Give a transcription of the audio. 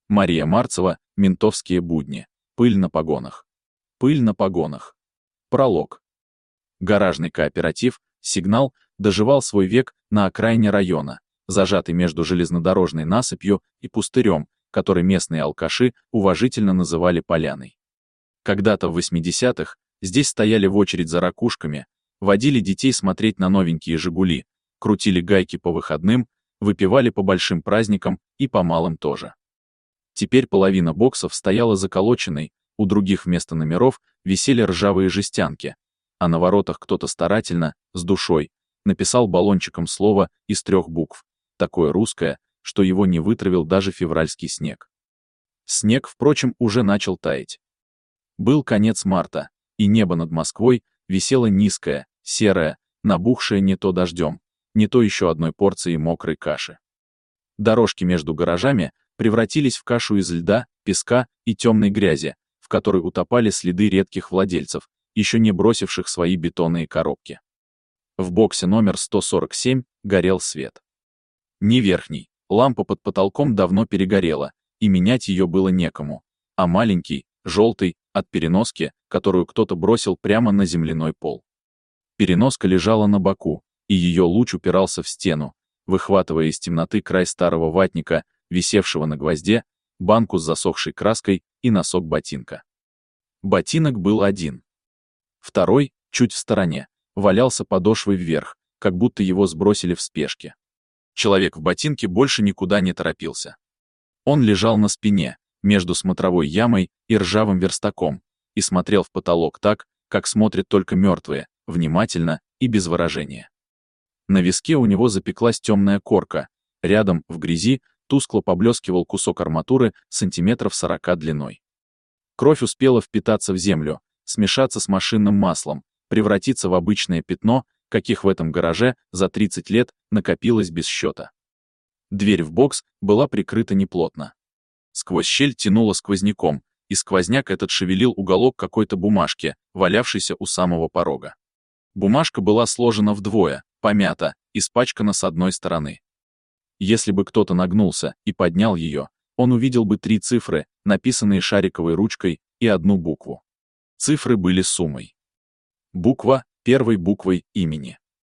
Мария Марцева, ментовские будни. Пыль на погонах. Пыль на погонах. Пролог. Гаражный кооператив «Сигнал» доживал свой век на окраине района, зажатый между железнодорожной насыпью и пустырем, который местные алкаши уважительно называли поляной. Когда-то в 80-х здесь стояли в очередь за ракушками, водили детей смотреть на новенькие «Жигули», крутили гайки по выходным, выпивали по большим праздникам и по малым тоже. Теперь половина боксов стояла заколоченной, у других вместо номеров висели ржавые жестянки, а на воротах кто-то старательно, с душой, написал баллончиком слово из 3 букв, такое русское, что его не вытравил даже февральский снег. Снег, впрочем, уже начал таять. Был конец марта, и небо над Москвой висело низкое, серое, набухшее не то дождем, не то еще одной порцией мокрой каши. Дорожки между гаражами превратились в кашу из льда, песка и темной грязи, в которой утопали следы редких владельцев, еще не бросивших свои бетонные коробки. В боксе номер 147 горел свет. Не верхний, лампа под потолком давно перегорела, и менять ее было некому, а маленький, желтый, от переноски, которую кто-то бросил прямо на земляной пол. Переноска лежала на боку, и ее луч упирался в стену, выхватывая из темноты край старого ватника, висевшего на гвозде, банку с засохшей краской и носок ботинка. Ботинок был один. Второй, чуть в стороне, валялся подошвой вверх, как будто его сбросили в спешке. Человек в ботинке больше никуда не торопился. Он лежал на спине, между смотровой ямой и ржавым верстаком, и смотрел в потолок так, как смотрят только мертвые, внимательно и без выражения. На виске у него запеклась темная корка, рядом, в грязи, тускло поблескивал кусок арматуры сантиметров 40 длиной. Кровь успела впитаться в землю, смешаться с машинным маслом, превратиться в обычное пятно, каких в этом гараже за 30 лет накопилось без счета. Дверь в бокс была прикрыта неплотно. Сквозь щель тянуло сквозняком, и сквозняк этот шевелил уголок какой-то бумажки, валявшейся у самого порога. Бумажка была сложена вдвое, помята, испачкана с одной стороны. Если бы кто-то нагнулся и поднял ее, он увидел бы 3 цифры, написанные шариковой ручкой, и 1 букву. Цифры были суммой. Буква — первой буквой имени.